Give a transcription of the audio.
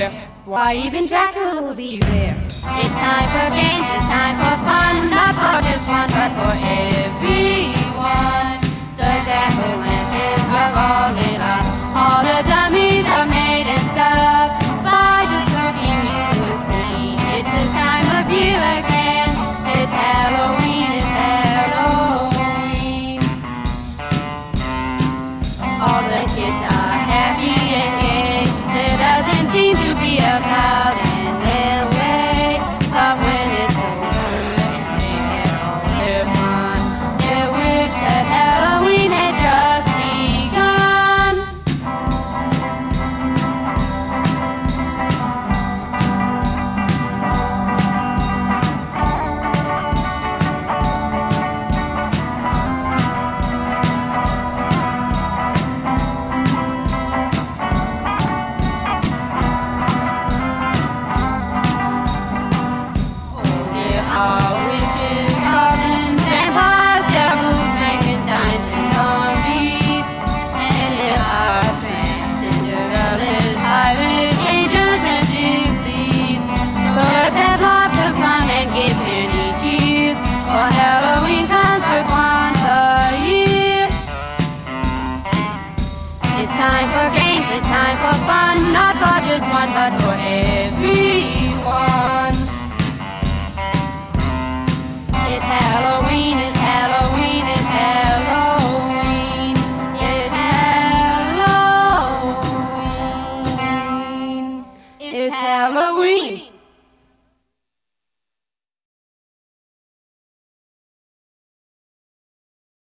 here. Why even Dracula will be there. It's time for games, it's time for fun, not for just one, but for everyone. The jack-o'-lanterns are all lit up, all the dummies are made and stuff. By just looking you will see, it's this time of year again. It's Halloween, it's Halloween. All the kids are happy and gay, there doesn't seem to be a cloud in their way. But when it's over and they get all their fun, they wish that Halloween had just begun. Witches, goblins, vampires, devils, Frankensteins, and zombies. And there are tramps, Cinderellas, pirates, angels, and gypsies. So let's have lots of fun and give many cheers, for Halloween comes but once a year. It's time for games, it's time for fun, not for just one, but for everyone. It's Halloween, it's Halloween, it's Halloween. It's Halloween. It's Halloween.